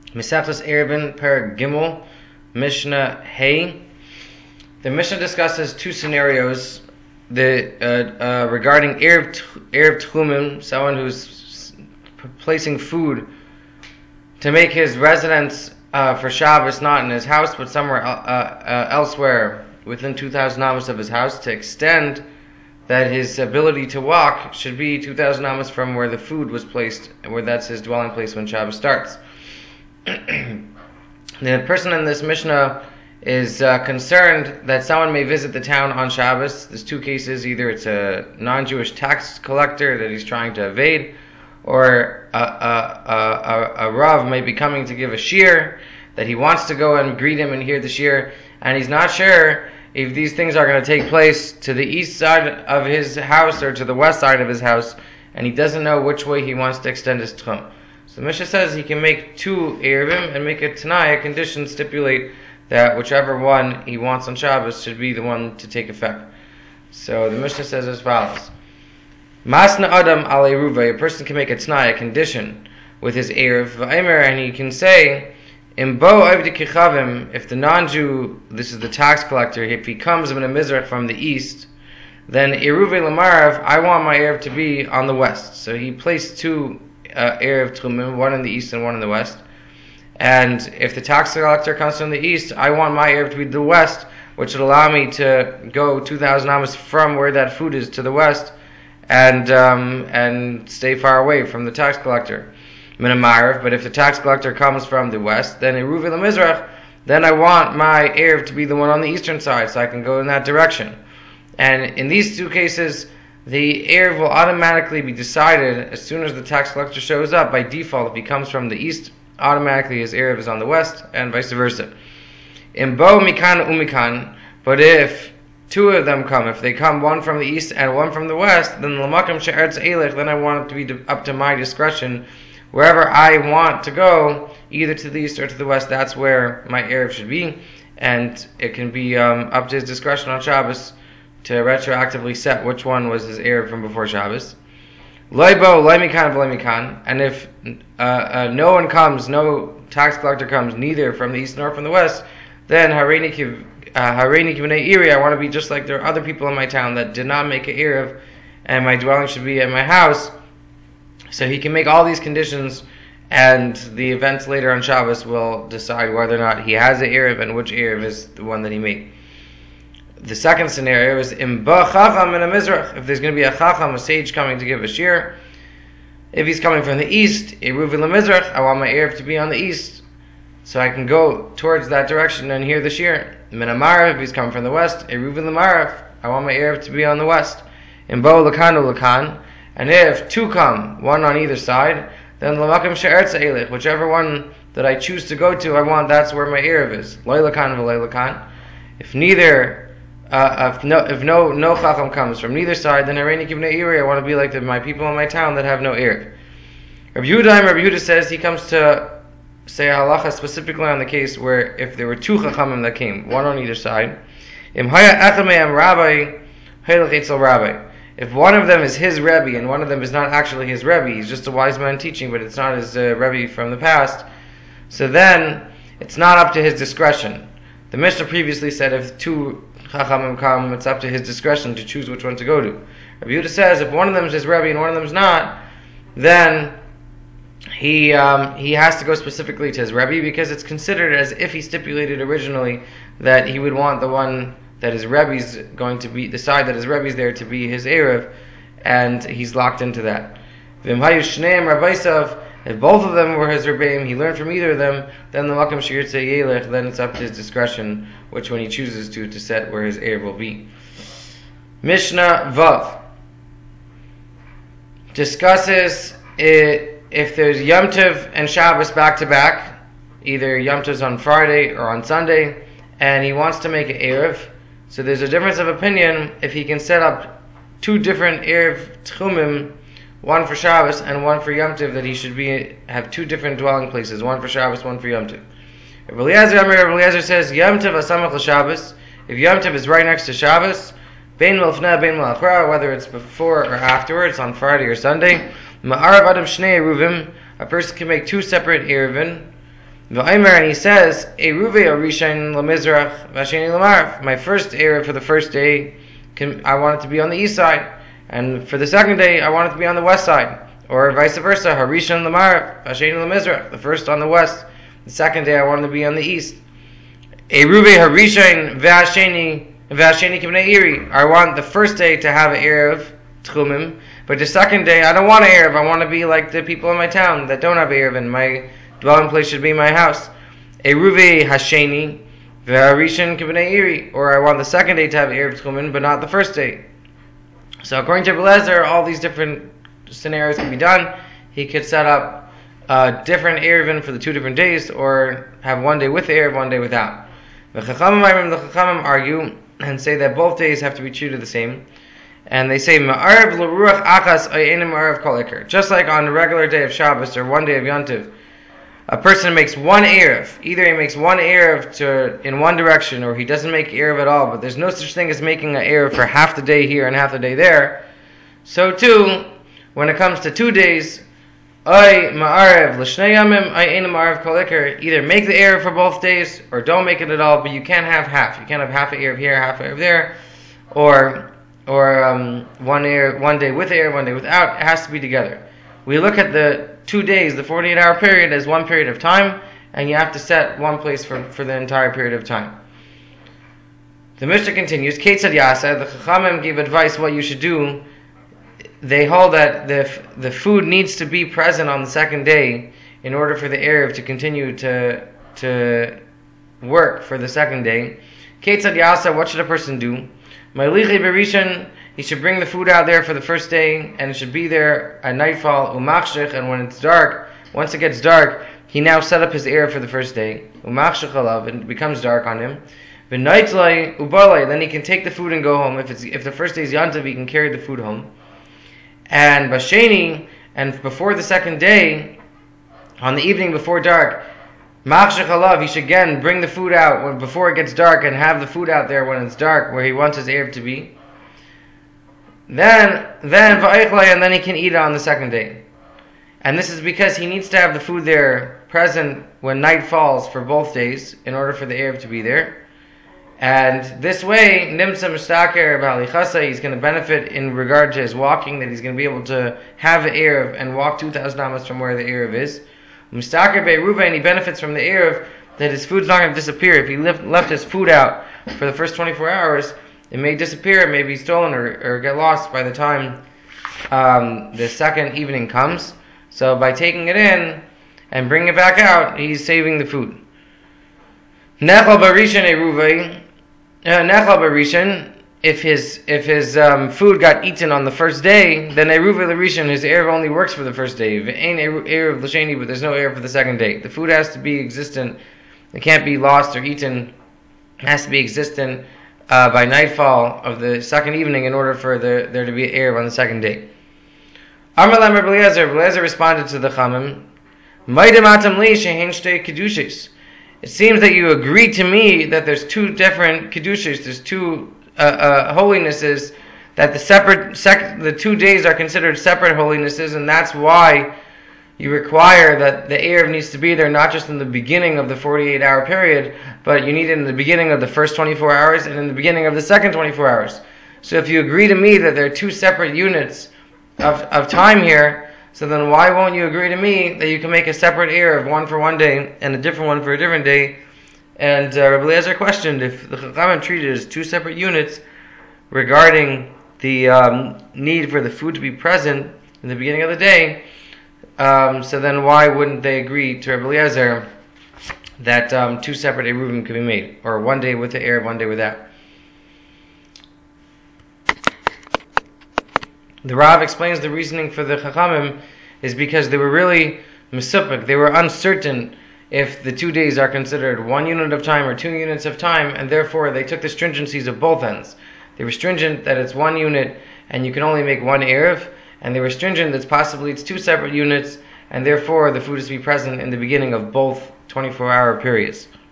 Mesechus Eruvin Per Gimel Mishnah Hey. The Mishnah discusses two scenarios regarding Erev Tchumim, someone who's placing food to make his residence for Shabbos not in his house but somewhere elsewhere within 2,000 amos of his house, to extend that his ability to walk should be 2,000 amos from where the food was placed, where that's his dwelling place when Shabbos starts. The person in this Mishnah is concerned that someone may visit the town on Shabbos. There's two cases: either it's a non-Jewish tax collector that he's trying to evade, or a Rav may be coming to give a shir, that he wants to go and greet him and hear the shir, and he's not sure if these things are going to take place to the east side of his house or to the west side of his house, and he doesn't know which way he wants to extend his tchum. So the Mishnah says he can make two Erevim and make a Tanai, a condition, stipulate that whichever one he wants on Shabbos should be the one to take effect. So the Mishnah says as follows: Masna Adam al Eruva, a person can make a Tanai, a condition, with his Erev, and he can say, Imbo Avdi Kichavim, if the non-Jew, this is the tax collector, if he comes in a Mizrach from the east, then Eruve Lamarav, I want my Erev to be on the west. So he placed two Erev Tchumim, one in the east and one in the west. And if the tax collector comes from the east, I want my Erev to be the west, which would allow me to go 2,000 amos from where that food is to the west, and stay far away from the tax collector. Minamarav, but if the tax collector comes from the west, then Eruv Mizrach, then I want my Erev to be the one on the eastern side, so I can go in that direction. And in these two cases, the Erev will automatically be decided as soon as the tax collector shows up. By default, if he comes from the east, automatically his Erev is on the west, and vice versa. In Bo Mikan Umikan, but if two of them come, if they come one from the east and one from the west, then Lamakam She'eretz Eilich, then I want it to be up to my discretion. Wherever I want to go, either to the east or to the west, that's where my Erev should be, and it can be up to his discretion on Shabbos to retroactively set which one was his Erev from before Shabbos. Loibo, loimikan, v'loimikan, and if no one comes, no tax collector comes, neither from the east nor from the west, then Hareini Kivnei Iri, I want to be just like there are other people in my town that did not make an Erev, and my dwelling should be at my house. So he can make all these conditions, and the events later on Shabbos will decide whether or not he has an Erev and which Erev is the one that he made. The second scenario is Imba Chacham and a Mizrach. If there's going to be a Chacham, a sage coming to give a shir, if he's coming from the east, Eruv Mizrach, I want my Erev to be on the east, so I can go towards that direction and hear the shir. Minamarav, if he's coming from the west, Eruv Marav, I want my Erev to be on the west. Imbo Lakanu Lakan. And if two come, one on either side, then Lamakam She'eretz Eilich, whichever one that I choose to go to, I want that's where my Erev is. Loilakan v'loilakan. If neither, if no Chacham comes from neither side, then Hareini Kivnei Iri, I want to be like my people in my town that have no Erev. Rabbi Yehuda says he comes to say a halacha specifically on the case where if there were two Chachamim that came, one on either side, Im haya echameim Rabbi, haylach etzel Rabbi. If one of them is his Rebbe and one of them is not actually his Rebbe, he's just a wise man teaching, but it's not his Rebbe from the past, so then it's not up to his discretion. The Mishnah previously said if two Chachamim come, it's up to his discretion to choose which one to go to. Rabbi Yehuda says if one of them is his Rebbe and one of them is not, then he has to go specifically to his Rebbe, because it's considered as if he stipulated originally that he would want the one that his Rebbe's going to be, the side that his Rebbe's there to be his Erev, and he's locked into that. If both of them were his Rebbeim, he learned from either of them, then the Makam She'eretz Eilich, then it's up to his discretion which one he chooses to set where his Erev will be. Mishnah Vav discusses if there's Yom Tov and Shabbos back to back, either Yom Tov's on Friday or on Sunday, and he wants to make an Erev. So there's a difference of opinion if he can set up two different Erev Tchumim, one for Shabbos and one for Yom Tov, that he should have two different dwelling places, one for Shabbos, one for Yom Tov. Rabbi Eliezer says, Yom Tov asamach l'Shabbos, if Yom Tov is right next to Shabbos, bein milfneh, bein milachra, whether it's before or afterwards, on Friday or Sunday, ma'arav adam shnei eruvim, a person can make two separate Erevin, And he says, Eruvei Arishain Lamizrach Vasheni Lamarv. My first Erev for the first day, I want it to be on the east side, and for the second day, I want it to be on the west side. Or vice versa, Harishan Lamarv Vasheni Lamizrach. The first on the west, the second day I want it to be on the east. Eruvei Harishain Vasheni Kibnei Iri. I want the first day to have an Erev Tchumim, but the second day I don't want an Erev. I want to be like the people in my town that don't have Erev, and my dwelling place should be my house. Eruvei Hasheni V'Harishan Kibnei Iri. Or I want the second day to have Erev Tchumen, but not the first day. So according to Belezer, all these different scenarios can be done. He could set up different Erevin for the 2 different days, or have one day with Erev, one day without. The Chachamim argue and say that both days have to be treated the same. And they say, Ma'arev l'ruach achas ay'enim ma'arev kol iker. Just like on a regular day of Shabbos or one day of Yontiv, a person makes one Erev. Either he makes one Erev in one direction, or he doesn't make Erev at all, but there's no such thing as making an Erev for half the day here and half the day there. So too, when it comes to 2 days, Ay ma'arev l'shnei yamim, ay ein ma'arev kol iker. Either make the Erev for both days, or don't make it at all, but you can't have half. You can't have half an Erev here, half an Erev there, or one day with Erev, one day without. It has to be together. We look at the 2 days, the 48-hour period, as one period of time, and you have to set one place for the entire period of time. The Mishnah continues, Ketzad Yasa, the Chachamim gave advice what you should do. They hold that the food needs to be present on the second day in order for the Erev to continue to work for the second day. Ketzad Yasa, what should a person do? Ma'ilichi Berishan, he should bring the food out there for the first day, and it should be there at nightfall, umachshich, and when it's dark, once it gets dark, he now set up his Erev for the first day, umachshich alav, and it becomes dark on him. V'naitlai ubalai, then he can take the food and go home. If the first day is Yantav, he can carry the food home. And Basheni, and before the second day, on the evening before dark, machshich alav, he should again bring the food out before it gets dark, and have the food out there when it's dark, where he wants his Erev to be. Then va'ichlai, and then he can eat it on the second day. And this is because he needs to have the food there present when night falls for both days, in order for the Erev to be there. And this way, nimtza mishtaker b'halichasa, he's going to benefit in regard to his walking, that he's going to be able to have an Erev and walk 2,000 amas from where the Erev is. Mishtaker be'eruva, and he benefits from the Erev that his food's not going to disappear. If he left his food out for the first 24 hours, it may disappear, it may be stolen or get lost by the time the second evening comes. So by taking it in and bringing it back out, he's saving the food. Nechal barishan eruvei. Nechal barishan, if his food got eaten on the first day, then eruvei l'rishon, his Erev only works for the first day. Ve'ein Erev l'sheni, but there's no Erev for the second day. The food has to be existent. It can't be lost or eaten. It has to be existent by nightfall of the second evening in order for there to be an Erev on the second day. Amar Lam Rabbi Eliezer responded to the Chamim, Maidim atam li shehein shtei kedushes. It seems that you agree to me that there's 2 different kedushes, there's 2 holinesses, that the 2 days are considered separate holinesses, and that's why you require that the Erev needs to be there not just in the beginning of the 48-hour period, but you need it in the beginning of the first 24 hours and in the beginning of the second 24 hours. So if you agree to me that there are 2 separate units of time here, so then why won't you agree to me that you can make a separate Erev, one for one day and a different one for a different day? And Rabbi Eliezer questioned if the Chachamim treated it as 2 separate units regarding the need for the food to be present in the beginning of the day, so then why wouldn't they agree to Rabbi Eliezer that 2 separate Eruvim could be made, or one day with the Erev, one day without? The Rav explains the reasoning for the Chachamim is because they were really mesupik, they were uncertain if the 2 days are considered 1 unit of time or 2 units of time, and therefore they took the stringencies of both ends. They were stringent that it's 1 unit and you can only make 1 Erev, and they were stringent that possibly it's 2 separate units, and therefore the food is to be present in the beginning of both 24-hour periods.